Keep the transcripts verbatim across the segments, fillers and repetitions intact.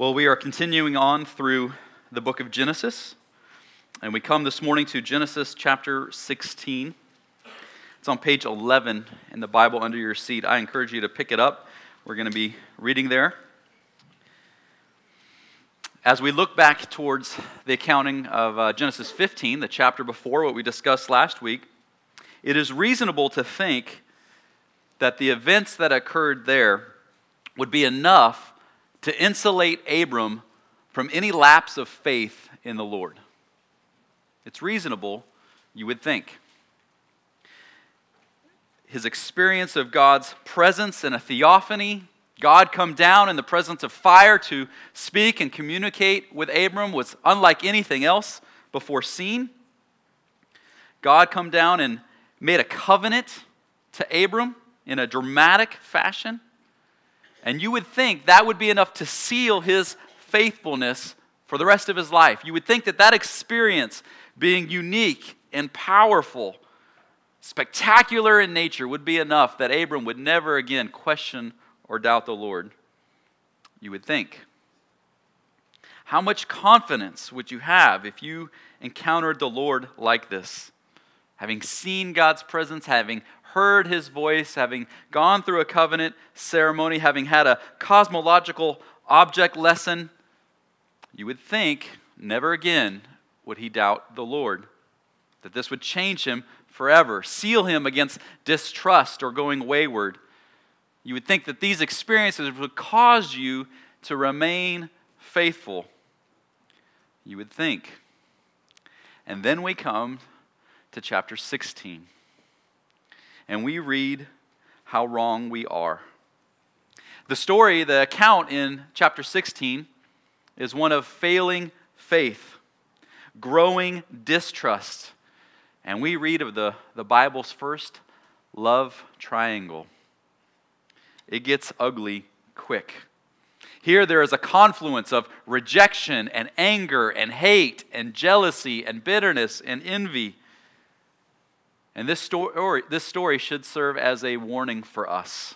Well, we are continuing on through the book of Genesis, and we come this morning to Genesis chapter sixteen. It's on page eleven in the Bible under your seat. I encourage you to pick it up. We're going to be reading there. As we look back towards the accounting of uh, Genesis fifteen, the chapter before what we discussed last week, it is reasonable to think that the events that occurred there would be enough to insulate Abram from any lapse of faith in the Lord. It's reasonable, you would think. His experience of God's presence in a theophany, God come down in the presence of fire to speak and communicate with Abram, was unlike anything else before seen. God come down and made a covenant to Abram in a dramatic fashion. And you would think that would be enough to seal his faithfulness for the rest of his life. You would think that that experience, being unique and powerful, spectacular in nature, would be enough that Abram would never again question or doubt the Lord. You would think. How much confidence would you have if you encountered the Lord like this? Having seen God's presence, having heard his voice, having gone through a covenant ceremony, having had a cosmological object lesson, you would think never again would he doubt the Lord. That this would change him forever, seal him against distrust or going wayward. You would think that these experiences would cause you to remain faithful. You would think. And then we come to chapter sixteen. And we read how wrong we are. The story, the account in chapter sixteen is one of failing faith, growing distrust. And we read of the, the Bible's first love triangle. It gets ugly quick. Here there is a confluence of rejection and anger and hate and jealousy and bitterness and envy. And this story, this story should serve as a warning for us.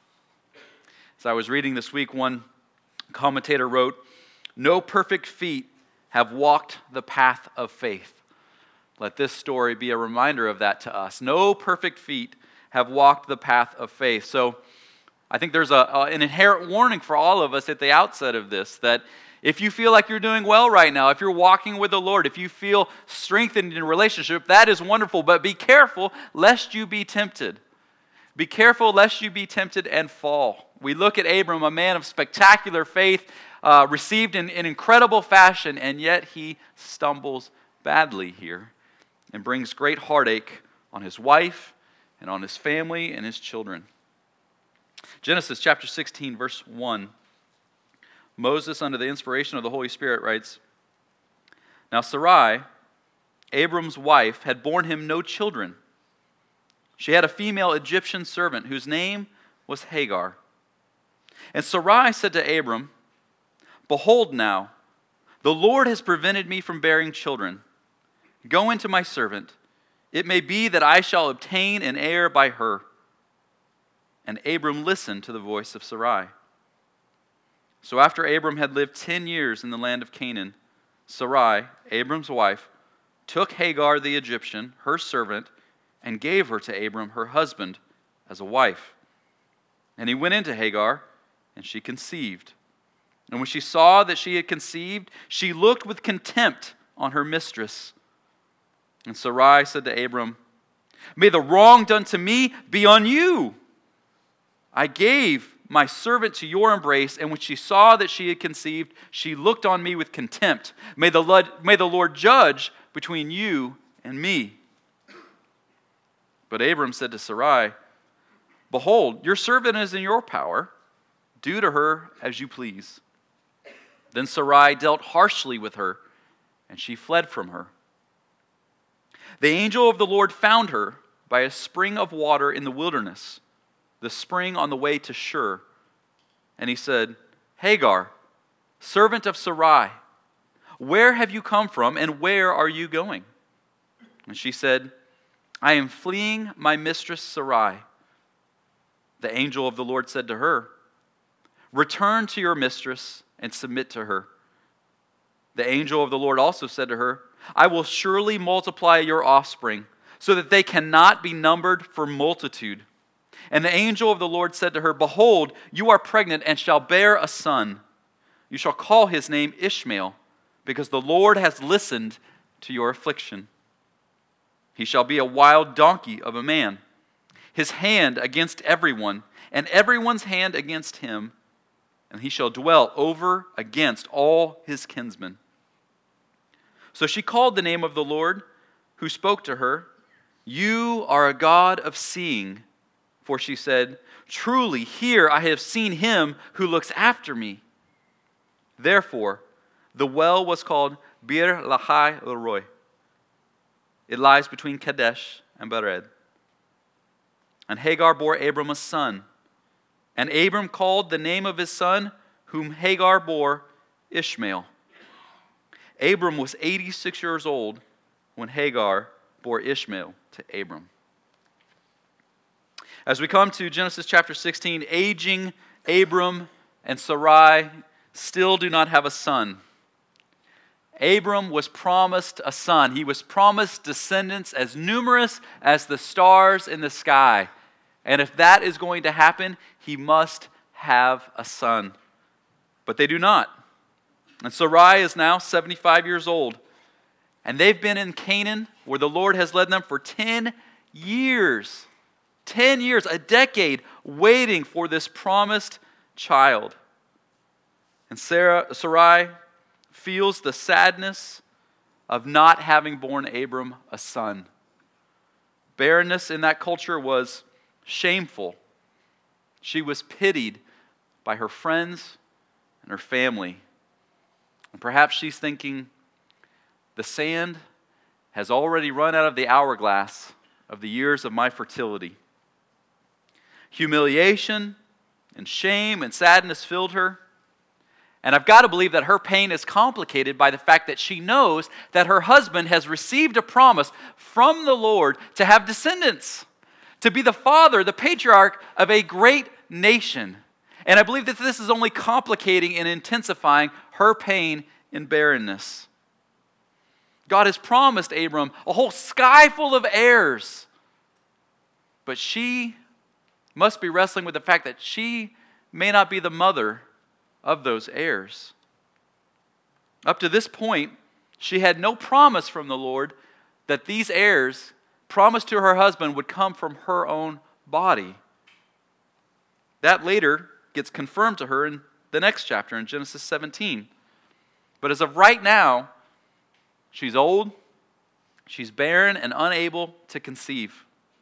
As I was reading this week, one commentator wrote, "No perfect feet have walked the path of faith." Let this story be a reminder of that to us. No perfect feet have walked the path of faith. So I think there's a, a, an inherent warning for all of us at the outset of this, that if you feel like you're doing well right now, if you're walking with the Lord, if you feel strengthened in a relationship, that is wonderful. But be careful lest you be tempted. Be careful lest you be tempted and fall. We look at Abram, a man of spectacular faith, uh, received in, in incredible fashion, and yet he stumbles badly here and brings great heartache on his wife and on his family and his children. Genesis chapter sixteen, verse one. Moses, under the inspiration of the Holy Spirit, writes, "Now Sarai, Abram's wife, had borne him no children. She had a female Egyptian servant whose name was Hagar. And Sarai said to Abram, 'Behold now, the Lord has prevented me from bearing children. Go into my servant. It may be that I shall obtain an heir by her.' And Abram listened to the voice of Sarai. So after Abram had lived ten years in the land of Canaan, Sarai, Abram's wife, took Hagar the Egyptian, her servant, and gave her to Abram, her husband, as a wife. And he went into Hagar, and she conceived. And when she saw that she had conceived, she looked with contempt on her mistress. And Sarai said to Abram, 'May the wrong done to me be on you. I gave my servant to your embrace, and when she saw that she had conceived, she looked on me with contempt. May the Lord, may the Lord judge between you and me.' But Abram said to Sarai, 'Behold, your servant is in your power. Do to her as you please.' Then Sarai dealt harshly with her, and she fled from her. The angel of the Lord found her by a spring of water in the wilderness, the spring on the way to Shur. And he said, 'Hagar, servant of Sarai, where have you come from, and where are you going?' And she said, 'I am fleeing my mistress Sarai.' The angel of the Lord said to her, 'Return to your mistress and submit to her. The angel of the Lord also said to her, I will surely multiply your offspring, so that they cannot be numbered for multitude. And the angel of the Lord said to her, Behold, you are pregnant and shall bear a son. You shall call his name Ishmael, because the Lord has listened to your affliction. He shall be a wild donkey of a man, his hand against everyone, and everyone's hand against him, and he shall dwell over against all his kinsmen. So she called the name of the Lord, who spoke to her, You are a God of seeing. For she said, Truly, here I have seen him who looks after me. Therefore, the well was called Bir Lahai Roi. It lies between Kadesh and Bered. And Hagar bore Abram a son. And Abram called the name of his son, whom Hagar bore, Ishmael. Abram was eighty-six years old when Hagar bore Ishmael to Abram. As we come to Genesis chapter sixteen, aging Abram and Sarai still do not have a son. Abram was promised a son. He was promised descendants as numerous as the stars in the sky. And if that is going to happen, he must have a son. But they do not. And Sarai is now seventy-five years old. And they've been in Canaan, where the Lord has led them for ten years. ten years, a decade, waiting for this promised child. And Sarah, Sarai feels the sadness of not having borne Abram a son. Barrenness in that culture was shameful. She was pitied by her friends and her family. And perhaps she's thinking, the sand has already run out of the hourglass of the years of my fertility. Humiliation and shame and sadness filled her. And I've got to believe that her pain is complicated by the fact that she knows that her husband has received a promise from the Lord to have descendants, to be the father, the patriarch of a great nation. And I believe that this is only complicating and intensifying her pain in barrenness. God has promised Abram a whole sky full of heirs, but she must be wrestling with the fact that she may not be the mother of those heirs. Up to this point, she had no promise from the Lord that these heirs promised to her husband would come from her own body. That later gets confirmed to her in the next chapter, in Genesis seventeen. But as of right now, she's old, she's barren and unable to conceive.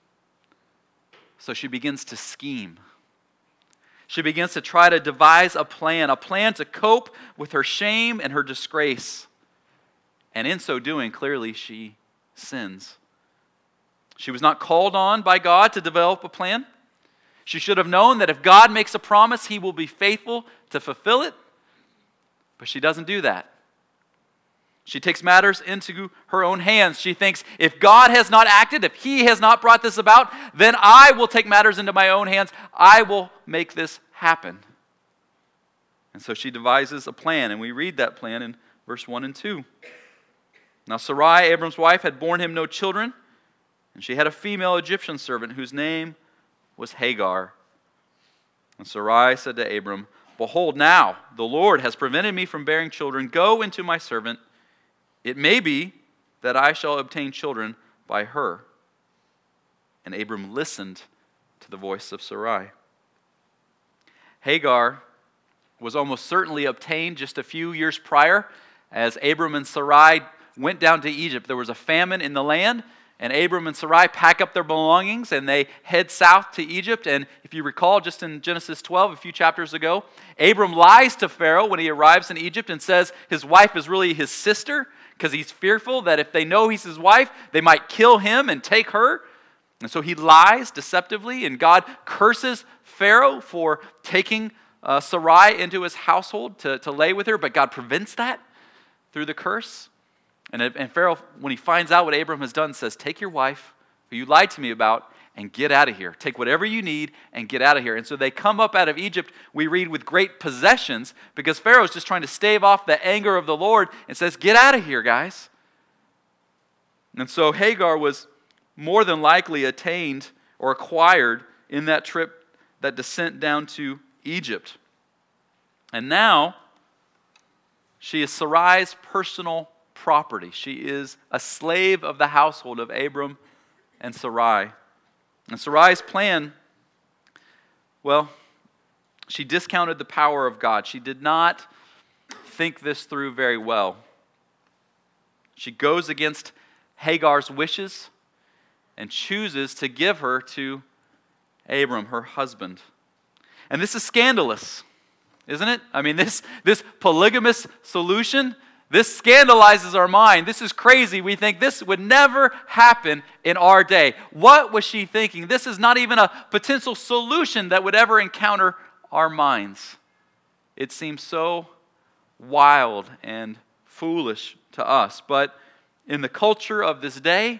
So she begins to scheme. She begins to try to devise a plan, a plan to cope with her shame and her disgrace. And in so doing, clearly she sins. She was not called on by God to develop a plan. She should have known that if God makes a promise, He will be faithful to fulfill it. But she doesn't do that. She takes matters into her own hands. She thinks, if God has not acted, if He has not brought this about, then I will take matters into my own hands. I will make this happen. And so she devises a plan, and we read that plan in verse one and two. Now Sarai, Abram's wife, had borne him no children, and she had a female Egyptian servant whose name was Hagar. And Sarai said to Abram, Behold, now the Lord has prevented me from bearing children. Go into my servant. It may be that I shall obtain children by her. And Abram listened to the voice of Sarai. Hagar was almost certainly obtained just a few years prior as Abram and Sarai went down to Egypt. There was a famine in the land, and Abram and Sarai pack up their belongings and they head south to Egypt. And if you recall, just in Genesis twelve, a few chapters ago, Abram lies to Pharaoh when he arrives in Egypt and says his wife is really his sister, because he's fearful that if they know he's his wife, they might kill him and take her. And so he lies deceptively, and God curses Pharaoh for taking uh, Sarai into his household to, to lay with her, but God prevents that through the curse. And, and Pharaoh, when he finds out what Abram has done, says, take your wife, who you lied to me about, and get out of here. Take whatever you need and get out of here. And so they come up out of Egypt, we read, with great possessions, because Pharaoh's just trying to stave off the anger of the Lord and says, get out of here, guys. And so Hagar was more than likely attained or acquired in that trip, that descent down to Egypt. And now, she is Sarai's personal property. She is a slave of the household of Abram and Sarai. And Sarai's plan, well, she discounted the power of God. She did not think this through very well. She goes against Hagar's wishes and chooses to give her to Abram, her husband. And this is scandalous, isn't it? I mean, this, this polygamous solution, this scandalizes our mind. This is crazy. We think this would never happen in our day. What was she thinking? This is not even a potential solution that would ever encounter our minds. It seems so wild and foolish to us. But in the culture of this day,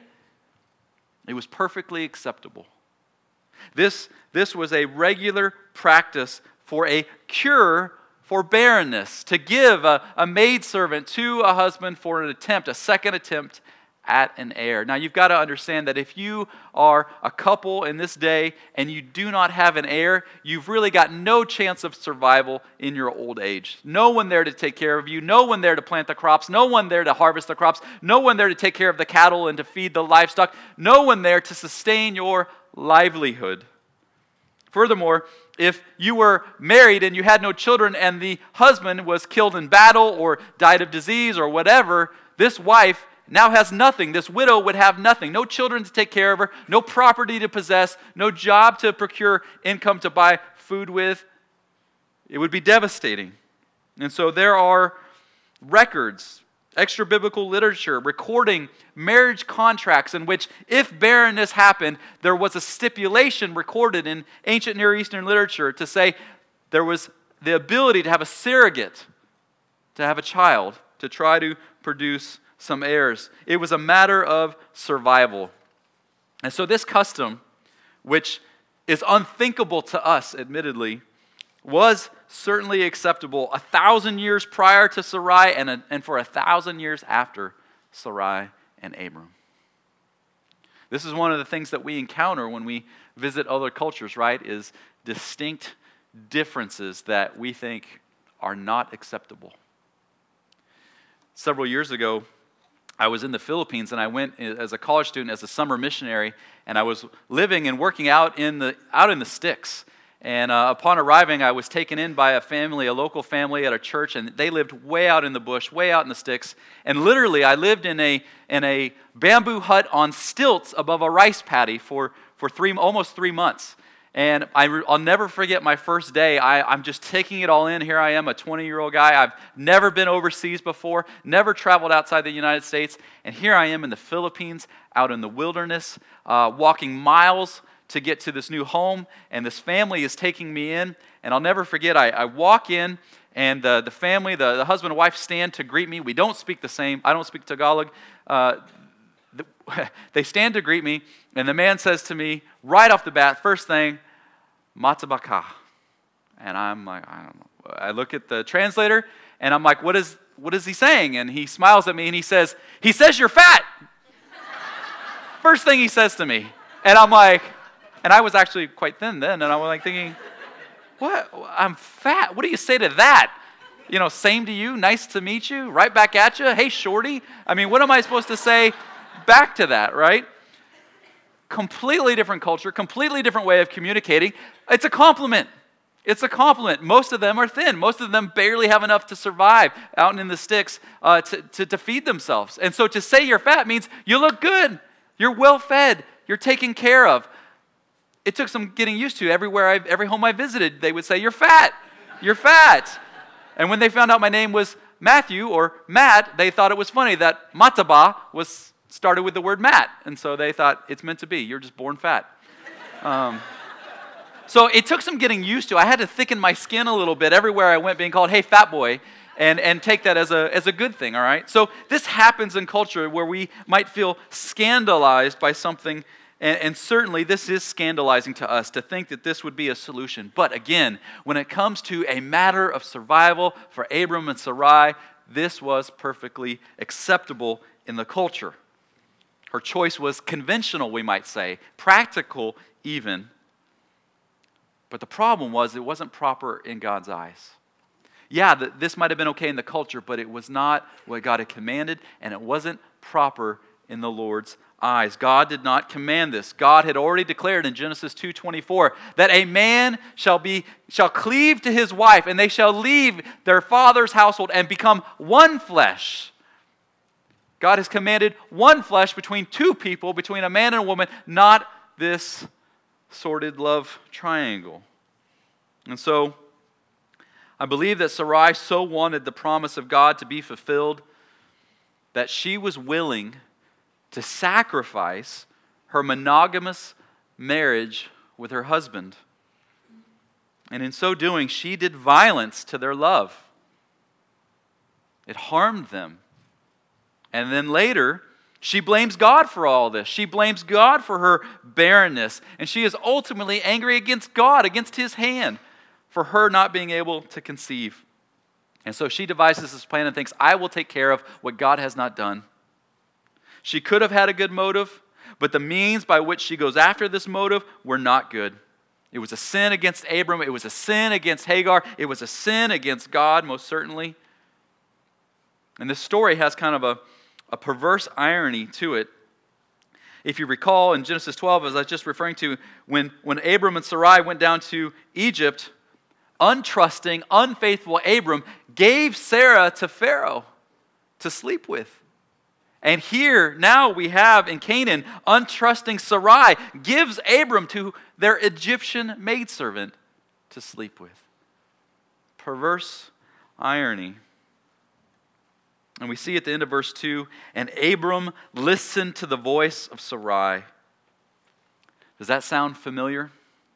it was perfectly acceptable. This, this was a regular practice for a cure for barrenness, to give a, a maidservant to a husband for an attempt, a second attempt at an heir. Now you've got to understand that if you are a couple in this day and you do not have an heir, you've really got no chance of survival in your old age. No one there to take care of you, no one there to plant the crops, no one there to harvest the crops, no one there to take care of the cattle and to feed the livestock, no one there to sustain your livelihood. Furthermore, if you were married and you had no children and the husband was killed in battle or died of disease or whatever, this wife now has nothing. This widow would have nothing. No children to take care of her, no property to possess, no job to procure income to buy food with. It would be devastating. And so there are records, extra biblical literature recording marriage contracts in which, if barrenness happened, there was a stipulation recorded in ancient Near Eastern literature to say there was the ability to have a surrogate, to have a child, to try to produce some heirs. It was a matter of survival. And so this custom, which is unthinkable to us, admittedly, was certainly acceptable a thousand years prior to Sarai and, a, and for a thousand years after Sarai and Abram. This is one of the things that we encounter when we visit other cultures, right? Is distinct differences that we think are not acceptable. Several years ago, I was in the Philippines and I went as a college student as a summer missionary, and I was living and working out in the out in the sticks. And uh, upon arriving, I was taken in by a family, a local family at a church, and they lived way out in the bush, way out in the sticks. And literally, I lived in a in a bamboo hut on stilts above a rice paddy for, for three almost three months. And I, I'll never forget my first day. I, I'm just taking it all in. Here I am, a twenty-year-old guy. I've never been overseas before, never traveled outside the United States. And here I am in the Philippines, out in the wilderness, uh, walking miles to get to this new home, and this family is taking me in. And I'll never forget, I, I walk in, and the, the family, the, the husband and wife stand to greet me. We don't speak the same. I don't speak Tagalog. Uh, the, they stand to greet me, and the man says to me, right off the bat, first thing, matabaka. And I'm like, I don't know. I look at the translator, and I'm like, what is what is he saying? And he smiles at me, and he says, he says you're fat. First thing he says to me. And I'm like, and I was actually quite thin then, and I was like thinking, what? I'm fat? What do you say to that? You know, same to you, nice to meet you, right back at you, hey, shorty. I mean, what am I supposed to say back to that, right? Completely different culture, completely different way of communicating. It's a compliment. It's a compliment. Most of them are thin. Most of them barely have enough to survive out in the sticks uh, to, to, to feed themselves. And so to say you're fat means you look good, you're well fed, you're taken care of. It took some getting used to. Everywhere, I, every home I visited, they would say, you're fat, you're fat. And when they found out my name was Matthew or Matt, they thought it was funny that Mataba was started with the word Matt. And so they thought, it's meant to be. You're just born fat. Um, so it took some getting used to. I had to thicken my skin a little bit everywhere I went, being called, hey, fat boy, and, and take that as a, as a good thing, all right? So this happens in culture where we might feel scandalized by something And, and certainly this is scandalizing to us to think that this would be a solution. But again, when it comes to a matter of survival for Abram and Sarai, this was perfectly acceptable in the culture. Her choice was conventional, we might say, practical even. But the problem was it wasn't proper in God's eyes. Yeah, this might have been okay in the culture, but it was not what God had commanded, and it wasn't proper in the Lord's eyes. God did not command this. God had already declared in Genesis two twenty-four that a man shall be shall cleave to his wife, and they shall leave their father's household and become one flesh. God has commanded one flesh between two people, between a man and a woman, not this sordid love triangle. And so, I believe that Sarai so wanted the promise of God to be fulfilled that she was willing to sacrifice her monogamous marriage with her husband. And in so doing, she did violence to their love. It harmed them. And then later, she blames God for all this. She blames God for her barrenness. And she is ultimately angry against God, against His hand, for her not being able to conceive. And so she devises this plan and thinks, I will take care of what God has not done. She could have had a good motive, but the means by which she goes after this motive were not good. It was a sin against Abram. It was a sin against Hagar. It was a sin against God, most certainly. And this story has kind of a, a perverse irony to it. If you recall in Genesis twelve, as I was just referring to, when, when Abram and Sarai went down to Egypt, untrusting, unfaithful Abram gave Sarah to Pharaoh to sleep with. And here, now we have in Canaan, untrusting Sarai gives Abram to their Egyptian maidservant to sleep with. Perverse irony. And we see at the end of verse two, and Abram listened to the voice of Sarai. Does that sound familiar?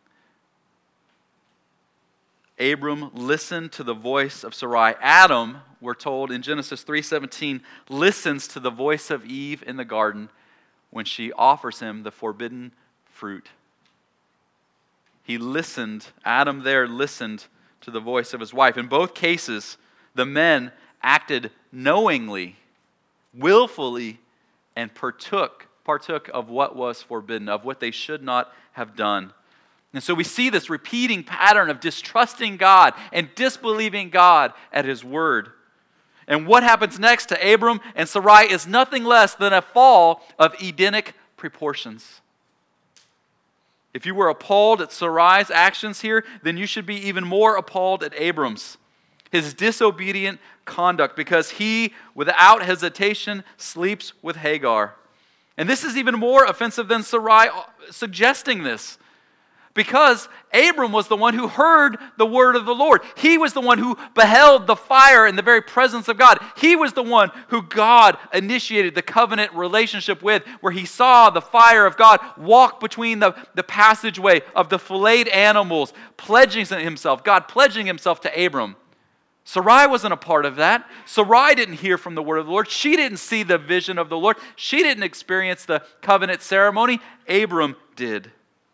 Abram listened to the voice of Sarai. Adam, we're told in Genesis three seventeen, listens to the voice of Eve in the garden when she offers him the forbidden fruit. He listened, Adam there listened to the voice of his wife. In both cases, the men acted knowingly, willfully, and partook, partook of what was forbidden, of what they should not have done. And so we see this repeating pattern of distrusting God and disbelieving God at His word. And what happens next to Abram and Sarai is nothing less than a fall of Edenic proportions. If you were appalled at Sarai's actions here, then you should be even more appalled at Abram's. His disobedient conduct, because he, without hesitation, sleeps with Hagar. And this is even more offensive than Sarai suggesting this. Because Abram was the one who heard the word of the Lord. He was the one who beheld the fire in the very presence of God. He was the one who God initiated the covenant relationship with, where he saw the fire of God walk between the, the passageway of the filleted animals, pledging himself, God pledging himself to Abram. Sarai wasn't a part of that. Sarai didn't hear from the word of the Lord. She didn't see the vision of the Lord. She didn't experience the covenant ceremony. Abram did.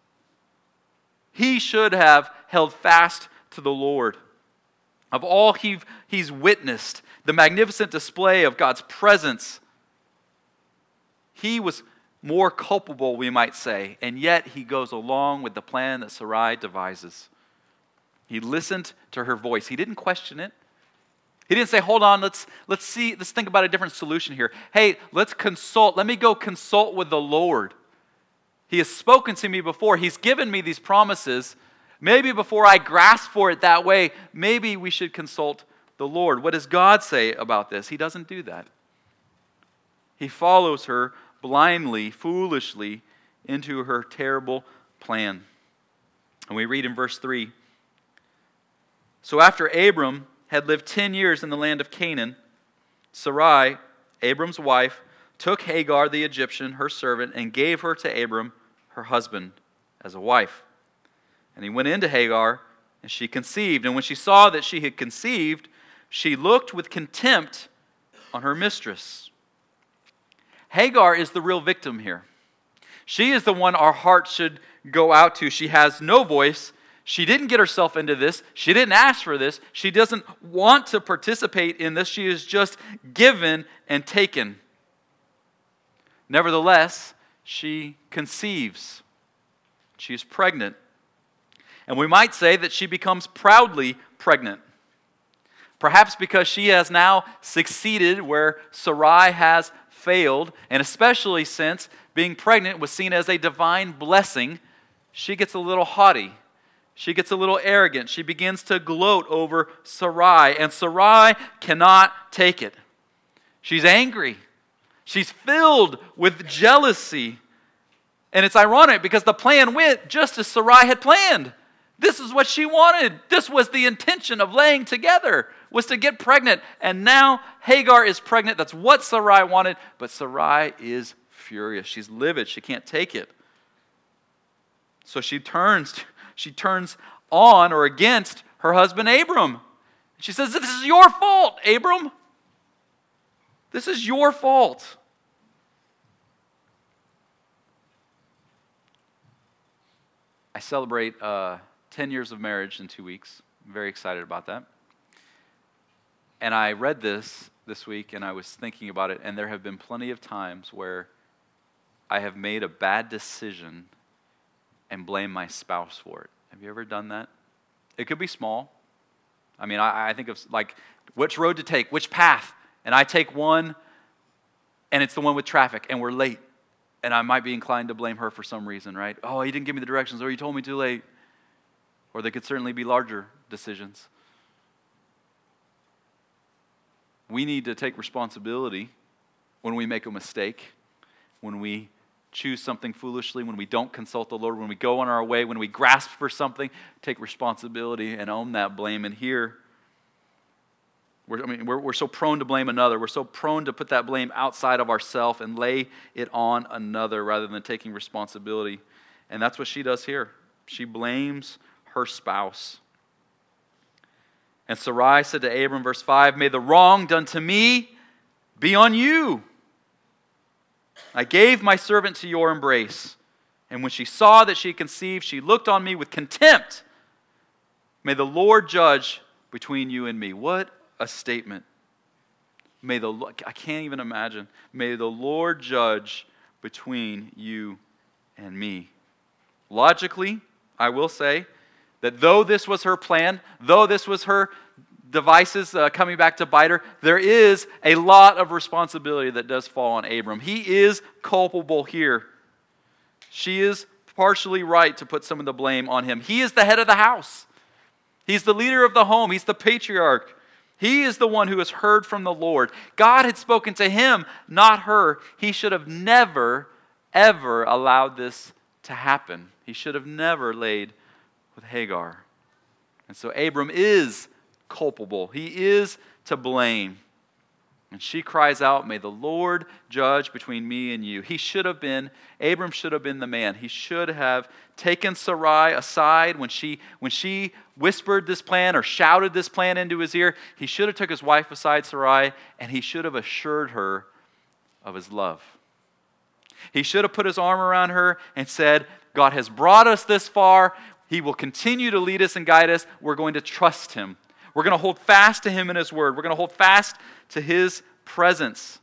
He should have held fast to the Lord. Of all he, he's witnessed, the magnificent display of God's presence, he was more culpable, we might say, and yet he goes along with the plan that Sarai devises. He listened to her voice. He didn't question it. He didn't say, hold on, let's, let's see, let's think about a different solution here. Hey, let's consult. Let me go consult with the Lord. He has spoken to me before. He's given me these promises. Maybe before I grasp for it that way, maybe we should consult the Lord. What does God say about this? He doesn't do that. He follows her blindly, foolishly, into her terrible plan. And we read in verse three, so after Abram had lived ten years in the land of Canaan, Sarai, Abram's wife, took Hagar the Egyptian, her servant, and gave her to Abram, her husband, as a wife. And he went into Hagar, and she conceived. And when she saw that she had conceived, she looked with contempt on her mistress. Hagar is the real victim here. She is the one our heart should go out to. She has no voice. She didn't get herself into this. She didn't ask for this. She doesn't want to participate in this. She is just given and taken. Nevertheless, she conceives. She is pregnant. And we might say that she becomes proudly pregnant. Perhaps because she has now succeeded where Sarai has failed, and especially since being pregnant was seen as a divine blessing, she gets a little haughty. She gets a little arrogant. She begins to gloat over Sarai, and Sarai cannot take it. She's angry. She's filled with jealousy. And it's ironic because the plan went just as Sarai had planned. This is what she wanted. This was the intention of laying together, was to get pregnant. And now Hagar is pregnant. That's what Sarai wanted. But Sarai is furious. She's livid. She can't take it. So she turns, she turns on or against her husband Abram. She says, this is your fault, Abram. This is your fault. I celebrate uh, ten years of marriage in two weeks. I'm very excited about that. And I read this this week, and I was thinking about it, and there have been plenty of times where I have made a bad decision and blame my spouse for it. Have you ever done that? It could be small. I mean, I, I think of like which road to take, which path. And I take one, and it's the one with traffic, and we're late. And I might be inclined to blame her for some reason, right? Oh, he didn't give me the directions, or he told me too late. Or they could certainly be larger decisions. We need to take responsibility when we make a mistake, when we choose something foolishly, when we don't consult the Lord, when we go on our way, when we grasp for something, take responsibility and own that blame. And here, we're, I mean, we're, we're so prone to blame another. We're so prone to put that blame outside of ourselves and lay it on another rather than taking responsibility. And that's what she does here. She blames her spouse. And Sarai said to Abram, verse five, may the wrong done to me be on you. I gave my servant to your embrace. And when she saw that she conceived, she looked on me with contempt. May the Lord judge between you and me. What a statement. May the I can't even imagine. May the Lord judge between you and me. Logically, I will say that though this was her plan, though this was her devices uh, coming back to bite her, there is a lot of responsibility that does fall on Abram. He is culpable here. She is partially right to put some of the blame on him. He is the head of the house. He's the leader of the home. He's the patriarch. He is the one who has heard from the Lord. God had spoken to him, not her. He should have never, ever allowed this to happen. He should have never laid with Hagar. And so Abram is culpable. He is to blame. And she cries out, may the Lord judge between me and you. He should have been, Abram should have been the man. He should have taken Sarai aside when she, when she whispered this plan or shouted this plan into his ear. He should have took his wife aside, Sarai, and he should have assured her of his love. He should have put his arm around her and said, God has brought us this far. He will continue to lead us and guide us. We're going to trust him. We're going to hold fast to him and his word. We're going to hold fast to his presence.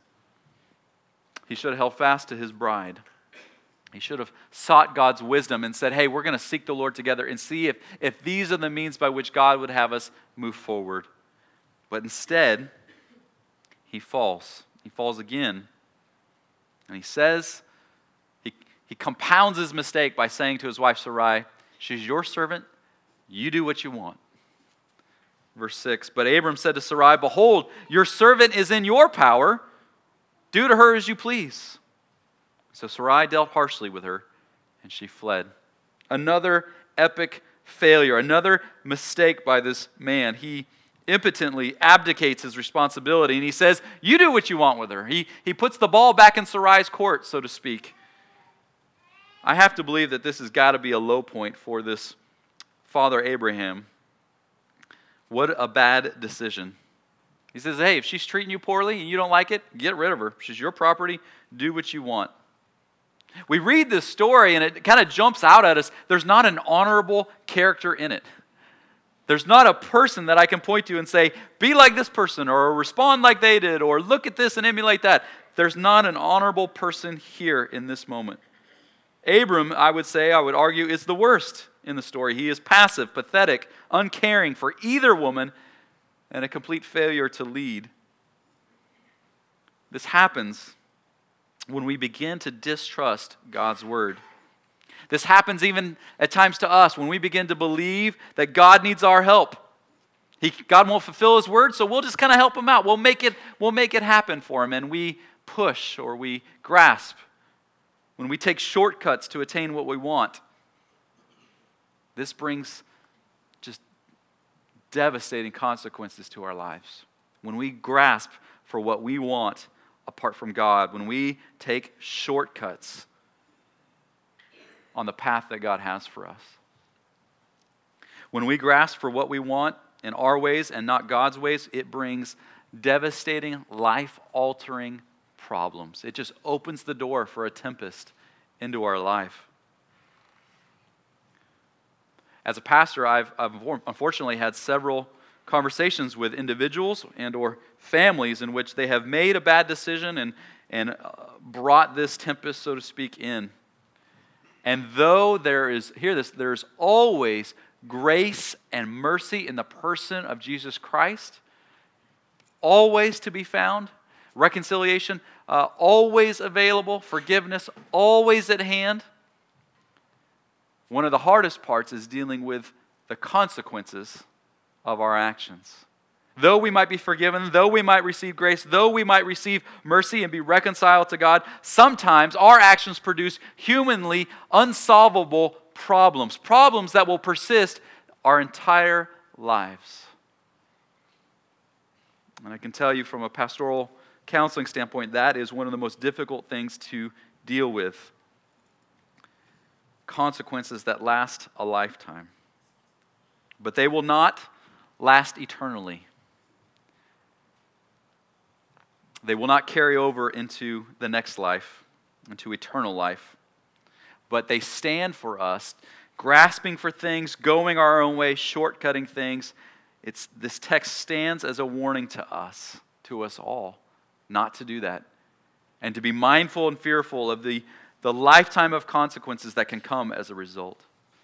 He should have held fast to his bride. He should have sought God's wisdom and said, hey, we're going to seek the Lord together and see if, if these are the means by which God would have us move forward. But instead, he falls. He falls again. And he says, he, he compounds his mistake by saying to his wife Sarai, she's your servant, you do what you want. Verse six, but Abram said to Sarai, behold, your servant is in your power. Do to her as you please. So Sarai dealt harshly with her, and she fled. Another epic failure, another mistake by this man. He impotently abdicates his responsibility, and he says, you do what you want with her. He, he puts the ball back in Sarai's court, so to speak. I have to believe that this has got to be a low point for this father Abraham. What a bad decision. He says, hey, if she's treating you poorly and you don't like it, get rid of her. She's your property. Do what you want. We read this story and it kind of jumps out at us. There's not an honorable character in it. There's not a person that I can point to and say, be like this person, or respond like they did, or look at this and emulate that. There's not an honorable person here in this moment. Abram, I would say, I would argue, is the worst in the story. He is passive, pathetic, uncaring for either woman, and a complete failure to lead. This happens when we begin to distrust God's word. This happens even at times to us when we begin to believe that God needs our help. He, God won't fulfill His word, so we'll just kind of help Him out. We'll make it, we'll make it happen for Him, and we push or we grasp. When we take shortcuts to attain what we want, this brings just devastating consequences to our lives. When we grasp for what we want apart from God, when we take shortcuts on the path that God has for us. When we grasp for what we want in our ways and not God's ways, it brings devastating, life-altering problems. It just opens the door for a tempest into our life. As a pastor, I've, I've unfortunately had several conversations with individuals and or families in which they have made a bad decision and, and brought this tempest, so to speak, in. And though there is, hear this, there's always grace and mercy in the person of Jesus Christ, always to be found, reconciliation uh, always available, forgiveness always at hand. One of the hardest parts is dealing with the consequences of our actions. Though we might be forgiven, though we might receive grace, though we might receive mercy and be reconciled to God, sometimes our actions produce humanly unsolvable problems, problems that will persist our entire lives. And I can tell you from a pastoral counseling standpoint, that is one of the most difficult things to deal with. Consequences that last a lifetime. But they will not last eternally. They will not carry over into the next life, into eternal life. But they stand for us, grasping for things, going our own way, shortcutting things. It's, this text stands as a warning to us, to us all, not to do that. And to be mindful and fearful of the, the lifetime of consequences that can come as a result.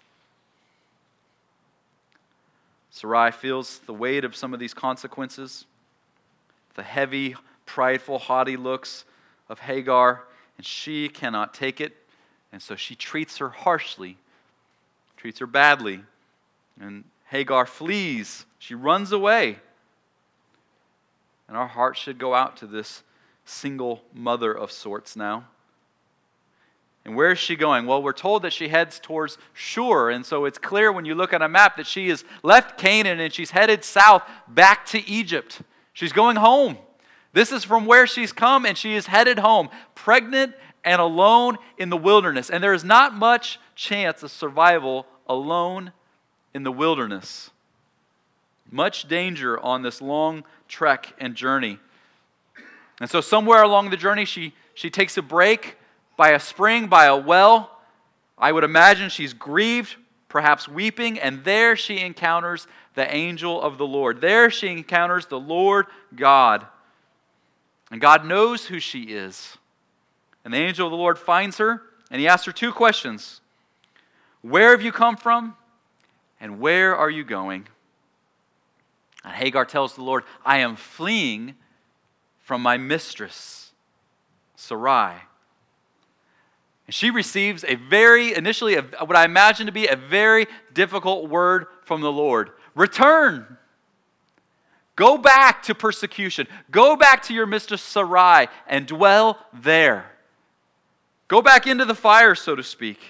Sarai feels the weight of some of these consequences, the heavy, prideful, haughty looks of Hagar, and she cannot take it, and so she treats her harshly, treats her badly, and Hagar flees. She runs away. And our hearts should go out to this single mother of sorts now. And where is she going? Well, we're told that she heads towards Shur, and so it's clear when you look at a map that she has left Canaan and she's headed south back to Egypt. She's going home. This is from where she's come, and she is headed home, pregnant and alone in the wilderness. And there is not much chance of survival alone in the wilderness. Much danger on this long trek and journey. And so somewhere along the journey, she, she takes a break by a spring, by a well. I would imagine she's grieved, perhaps weeping, and there she encounters the angel of the Lord. There she encounters the Lord God. And God knows who she is. And the angel of the Lord finds her, and he asks her two questions. Where have you come from? And where are you going? And Hagar tells the Lord, I am fleeing from my mistress, Sarai. And she receives a very, initially, a, what I imagine to be a very difficult word from the Lord. Return. Go back to persecution. Go back to your mistress Sarai and dwell there. Go back into the fire, so to speak.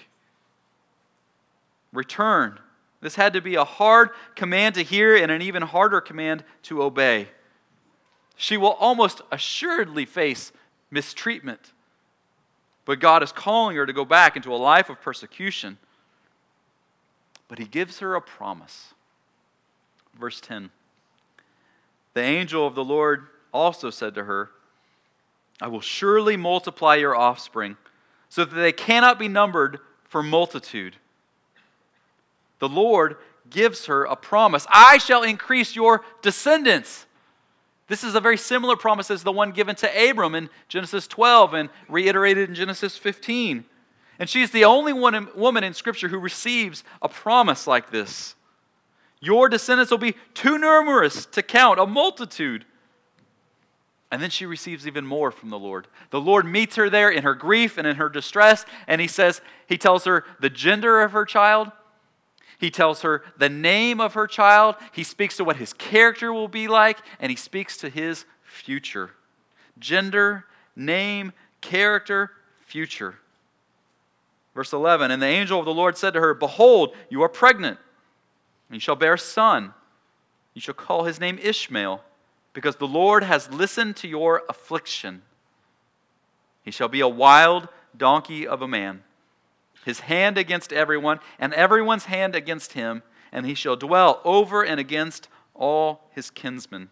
Return. This had to be a hard command to hear and an even harder command to obey. She will almost assuredly face mistreatment. But God is calling her to go back into a life of persecution. But He gives her a promise. Verse ten. The angel of the Lord also said to her, I will surely multiply your offspring so that they cannot be numbered for multitude. The Lord gives her a promise. I shall increase your descendants. This is a very similar promise as the one given to Abram in Genesis twelve and reiterated in Genesis fifteen. And she's the only one, woman in Scripture who receives a promise like this. Your descendants will be too numerous to count, a multitude. And then she receives even more from the Lord. The Lord meets her there in her grief and in her distress, and he says, he tells her the gender of her child. He tells her the name of her child. He speaks to what his character will be like, and he speaks to his future. Gender, name, character, future. Verse eleven, and the angel of the Lord said to her, behold, you are pregnant, and you shall bear a son. You shall call his name Ishmael, because the Lord has listened to your affliction. He shall be a wild donkey of a man, his hand against everyone, and everyone's hand against him, and he shall dwell over and against all his kinsmen.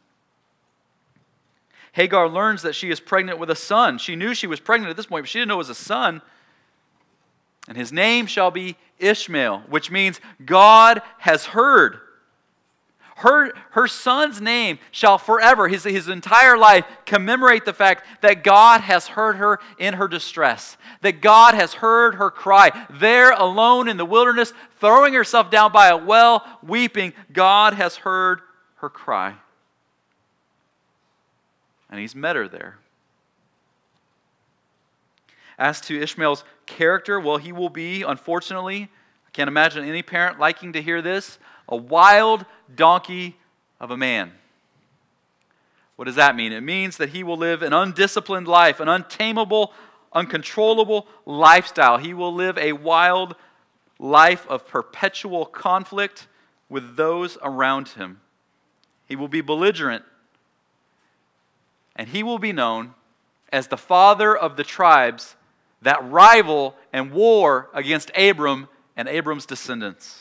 Hagar learns that she is pregnant with a son. She knew she was pregnant at this point, but she didn't know it was a son. And his name shall be Ishmael, which means God has heard. Her, her son's name shall forever, his, his entire life, commemorate the fact that God has heard her in her distress, that God has heard her cry. There alone in the wilderness, throwing herself down by a well, weeping, God has heard her cry. And he's met her there. As to Ishmael's character, well, he will be, unfortunately, I can't imagine any parent liking to hear this, a wild donkey of a man. What does that mean? It means that he will live an undisciplined life, an untamable, uncontrollable lifestyle. He will live a wild life of perpetual conflict with those around him. He will be belligerent, and he will be known as the father of the tribes that rival and war against Abram and Abram's descendants.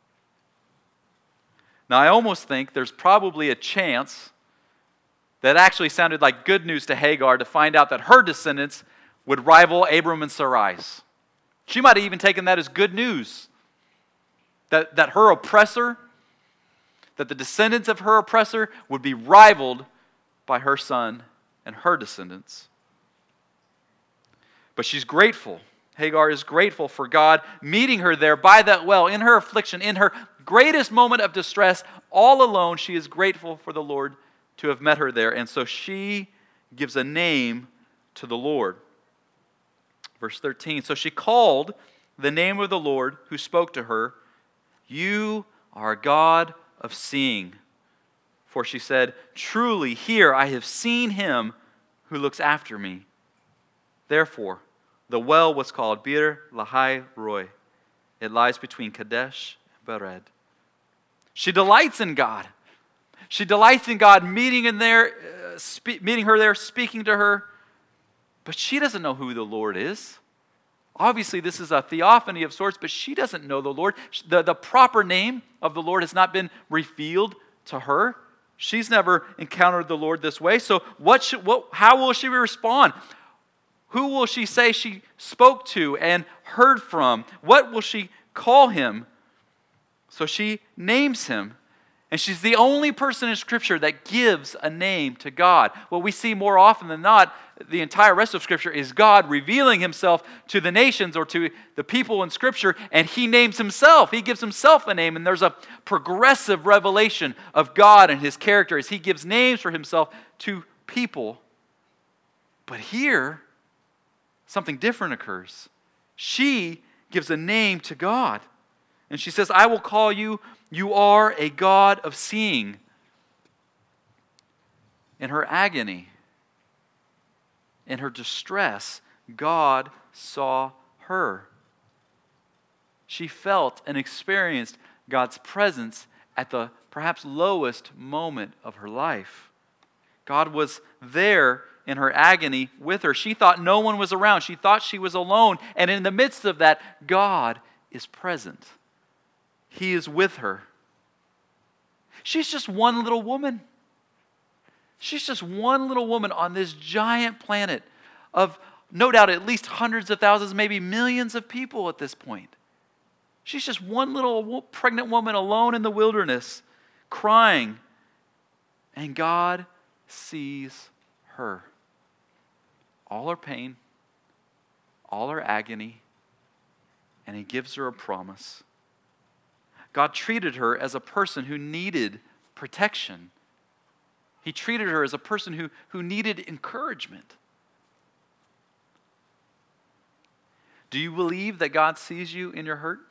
Now, I almost think there's probably a chance that actually sounded like good news to Hagar to find out that her descendants would rival Abram and Sarai's. She might have even taken that as good news. That, that her oppressor, that the descendants of her oppressor would be rivaled by her son and her descendants. But she's grateful. Hagar is grateful for God meeting her there by that well, in her affliction, in her greatest moment of distress, all alone. She is grateful for the Lord to have met her there. And so she gives a name to the Lord. Verse thirteen, so she called the name of the Lord who spoke to her, you are a God of seeing. For she said, truly here I have seen him who looks after me. Therefore, the well was called Bir Lahai Roi. It lies between Kadesh and Bered. She delights in God. She delights in God meeting in there, uh, spe- meeting her there, speaking to her. But she doesn't know who the Lord is. Obviously, this is a theophany of sorts, but she doesn't know the Lord. The, the proper name of the Lord has not been revealed to her. She's never encountered the Lord this way. So what should, what, how will she respond? Who will she say she spoke to and heard from? What will she call him? So she names him. And she's the only person in Scripture that gives a name to God. What we see more often than not, the entire rest of Scripture, is God revealing himself to the nations or to the people in Scripture, and he names himself. He gives himself a name, and there's a progressive revelation of God and his character as he gives names for himself to people. But here, something different occurs. She gives a name to God. And she says, I will call you, you are a God of seeing. In her agony, in her distress, God saw her. She felt and experienced God's presence at the perhaps lowest moment of her life. God was there in her agony with her. She thought no one was around. She thought she was alone. And in the midst of that, God is present. He is with her. She's just one little woman. She's just one little woman on this giant planet of no doubt at least hundreds of thousands, maybe millions of people at this point. She's just one little pregnant woman alone in the wilderness, crying. And God sees her. All her pain, all her agony, and He gives her a promise. God treated her as a person who needed protection. He treated her as a person who, who needed encouragement. Do you believe that God sees you in your hurt?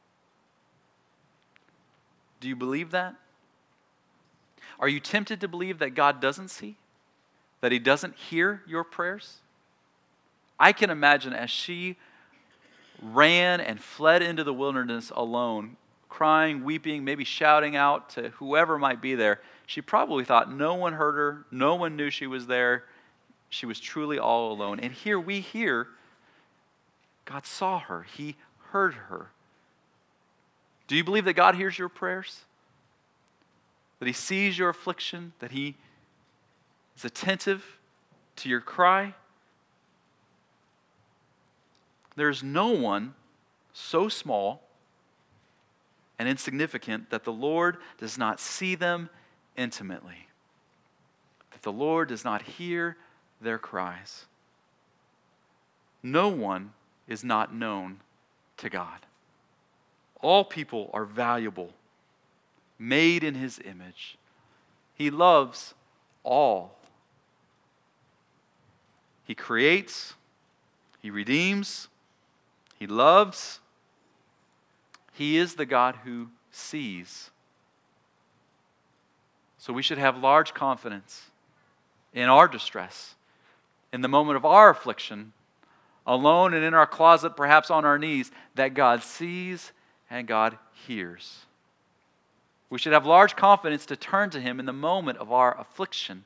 Do you believe that? Are you tempted to believe that God doesn't see? That He doesn't hear your prayers? I can imagine as she ran and fled into the wilderness alone, crying, weeping, maybe shouting out to whoever might be there, she probably thought no one heard her, no one knew she was there. She was truly all alone. And here we hear God saw her. He heard her. Do you believe that God hears your prayers? That He sees your affliction? That He is attentive to your cry? There is no one so small and insignificant that the Lord does not see them intimately. That the Lord does not hear their cries. No one is not known to God. All people are valuable, made in His image. He loves all. He creates, He redeems, He loves. He is the God who sees. So we should have large confidence in our distress, in the moment of our affliction, alone and in our closet, perhaps on our knees, that God sees and God hears. We should have large confidence to turn to Him in the moment of our affliction.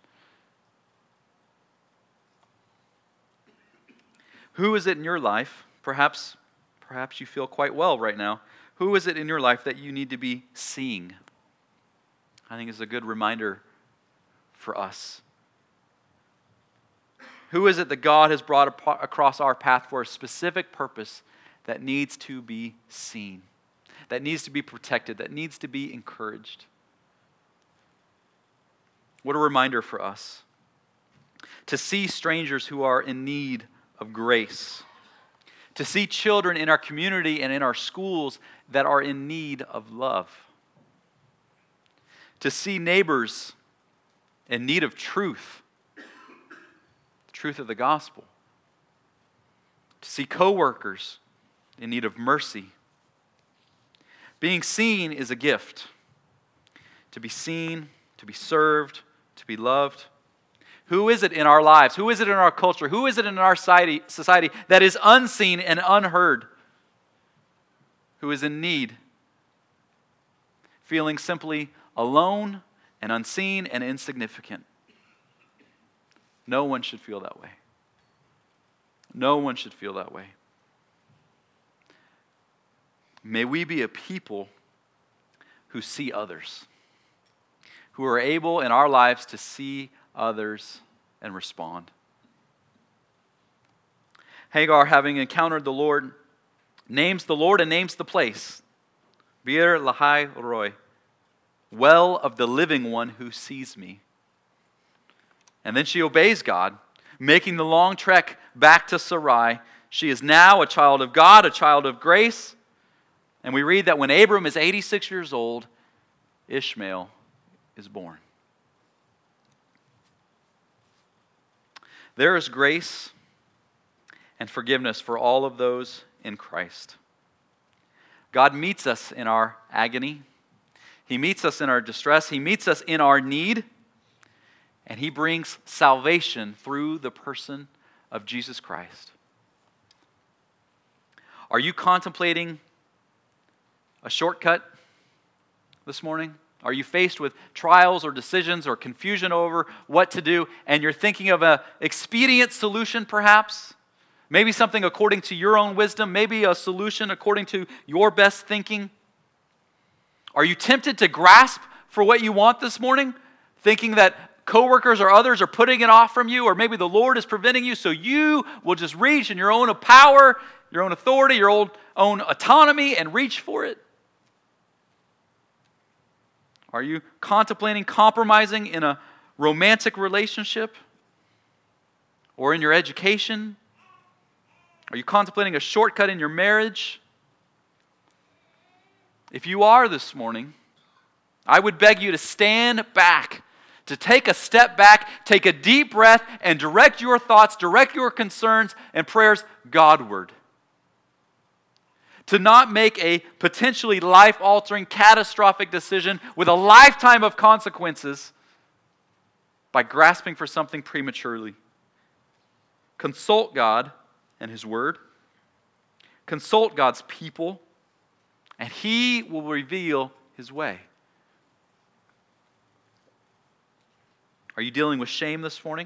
Who is it in your life, perhaps, perhaps you feel quite well right now, who is it in your life that you need to be seeing? I think it's a good reminder for us. Who is it that God has brought across our path for a specific purpose that needs to be seen, that needs to be protected, that needs to be encouraged? What a reminder for us to see strangers who are in need of grace, to see children in our community and in our schools that are in need of love, to see neighbors in need of truth, truth of the gospel, to see coworkers in need of mercy. Being seen is a gift. To be seen, to be served, to be loved. Who is it in our lives? Who is it in our culture? Who is it in our society, society that is unseen and unheard? Who is in need? Feeling simply alone and unseen and insignificant. No one should feel that way. No one should feel that way. May we be a people who see others, who are able in our lives to see others and respond. Hagar, having encountered the Lord, names the Lord and names the place, Bir Lahai Roi, well of the living one who sees me. And then she obeys God, making the long trek back to Sarai. She is now a child of God, a child of grace. And we read that when Abram is eighty-six years old, Ishmael is born. There is grace and forgiveness for all of those in Christ. God meets us in our agony. He meets us in our distress. He meets us in our need. And He brings salvation through the person of Jesus Christ. Are you contemplating a shortcut this morning? Are you faced with trials or decisions or confusion over what to do, and you're thinking of an expedient solution perhaps? Maybe something according to your own wisdom, maybe a solution according to your best thinking? Are you tempted to grasp for what you want this morning, thinking that coworkers or others are putting it off from you, or maybe the Lord is preventing you, so you will just reach in your own power, your own authority, your own, own autonomy, and reach for it? Are you contemplating compromising in a romantic relationship? Or in your education? Are you contemplating a shortcut in your marriage? If you are this morning, I would beg you to stand back, to take a step back, take a deep breath, and direct your thoughts, direct your concerns and prayers Godward. To not make a potentially life-altering, catastrophic decision with a lifetime of consequences by grasping for something prematurely. Consult God and His Word. Consult God's people, and He will reveal His way. Are you dealing with shame this morning?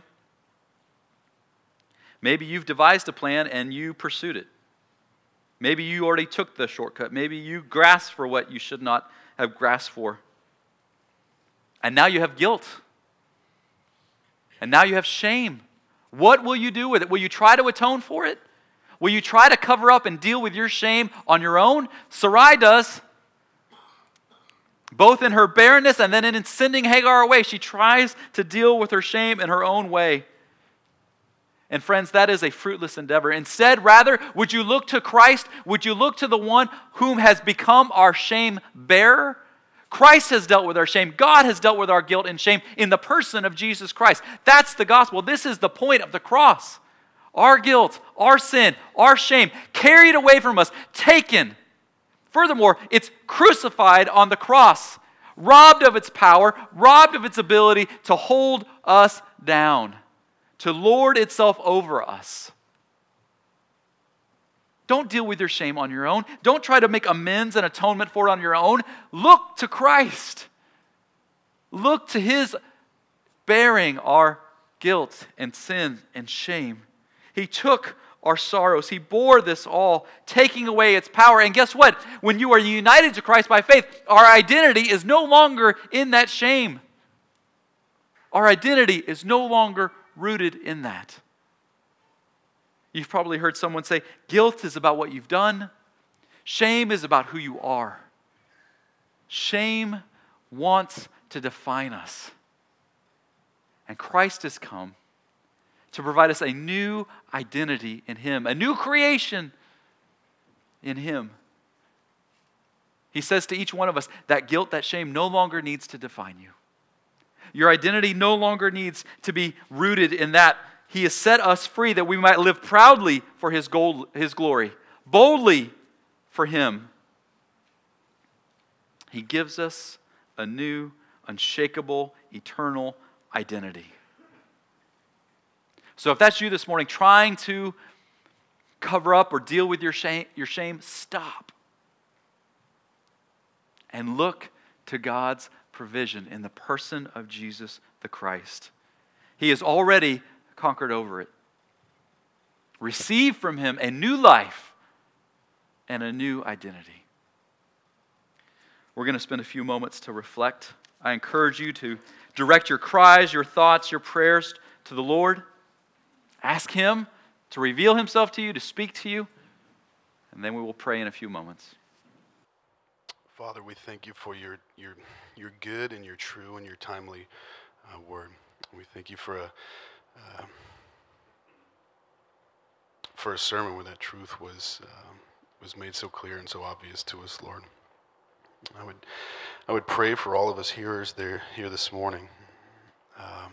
Maybe you've devised a plan and you pursued it. Maybe you already took the shortcut. Maybe you grasped for what you should not have grasped for. And now you have guilt. And now you have shame. What will you do with it? Will you try to atone for it? Will you try to cover up and deal with your shame on your own? Sarai does. Both in her barrenness and then in sending Hagar away, she tries to deal with her shame in her own way. And friends, that is a fruitless endeavor. Instead, rather, would you look to Christ? Would you look to the one whom has become our shame bearer? Christ has dealt with our shame. God has dealt with our guilt and shame in the person of Jesus Christ. That's the gospel. This is the point of the cross. Our guilt, our sin, our shame, carried away from us, taken. Furthermore, it's crucified on the cross, robbed of its power, robbed of its ability to hold us down, to lord itself over us. Don't deal with your shame on your own. Don't try to make amends and atonement for it on your own. Look to Christ. Look to His bearing our guilt and sin and shame. He took our sorrows. He bore this all, taking away its power. And guess what? When you are united to Christ by faith, our identity is no longer in that shame. Our identity is no longer rooted in that. You've probably heard someone say, guilt is about what you've done. Shame is about who you are. Shame wants to define us. And Christ has come to provide us a new identity in Him, a new creation in Him. He says to each one of us, that guilt, that shame no longer needs to define you. Your identity no longer needs to be rooted in that. He has set us free that we might live proudly for His gold, His glory, boldly for Him. He gives us a new, unshakable, eternal identity. So if that's you this morning, trying to cover up or deal with your shame, your shame, stop. And look to God's provision in the person of Jesus the Christ. He has already conquered over it. Receive from Him a new life and a new identity. We're going to spend a few moments to reflect. I encourage you to direct your cries, your thoughts, your prayers to the Lord. Ask Him to reveal Himself to you, to speak to you, and then we will pray in a few moments. Father, we thank You for your your your good and your true and your timely uh, word. We thank You for a uh, for a sermon where that truth was um, was made so clear and so obvious to us, Lord. I would I would pray for all of us hearers there here this morning. Um,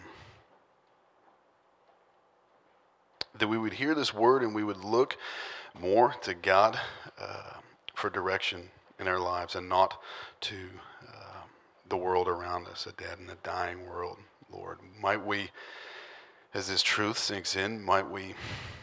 that we would hear this word and we would look more to God uh, for direction in our lives and not to uh, the world around us, a dead and a dying world, Lord. Might we, as this truth sinks in, might we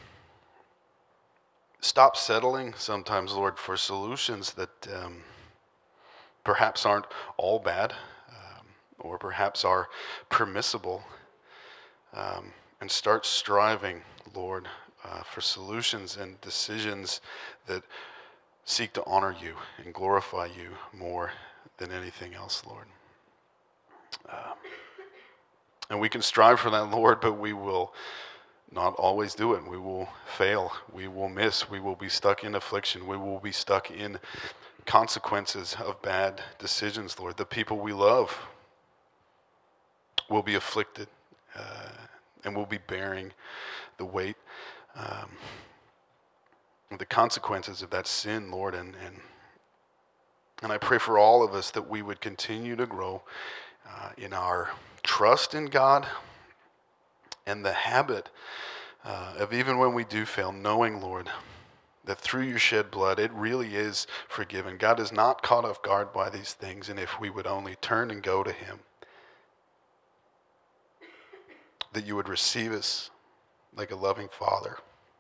stop settling sometimes, Lord, for solutions that um, perhaps aren't all bad um, or perhaps are permissible, um, and start striving, Lord, uh, for solutions and decisions that seek to honor You and glorify You more than anything else, Lord. Um, And we can strive for that, Lord, but we will not always do it. We will fail. We will miss. We will be stuck in affliction. We will be stuck in consequences of bad decisions, Lord. The people we love will be afflicted uh, and will be bearing the weight, um, the consequences of that sin, Lord. And, and, and I pray for all of us that we would continue to grow uh, in our trust in God and the habit uh, of, even when we do fail, knowing, Lord, that through your shed blood, it really is forgiven. God is not caught off guard by these things, and if we would only turn and go to him, that you would receive us like a loving Father.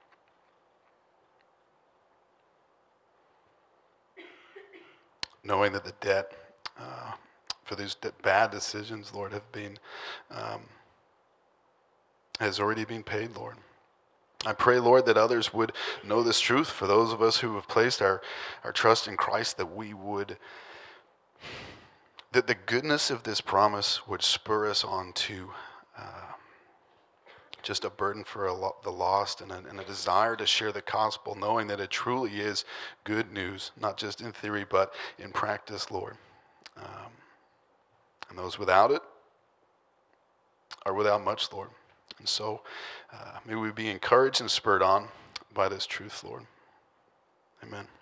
Knowing that the debt uh, for these bad decisions, Lord, have been, um, has already been paid, Lord. I pray, Lord, that others would know this truth. For those of us who have placed our, our trust in Christ, that we would, that the goodness of this promise would spur us on to uh, just a burden for a lo- the lost and a, and a desire to share the gospel, knowing that it truly is good news, not just in theory, but in practice, Lord. Um, and those without it are without much, Lord. And so uh, may we be encouraged and spurred on by this truth, Lord. Amen.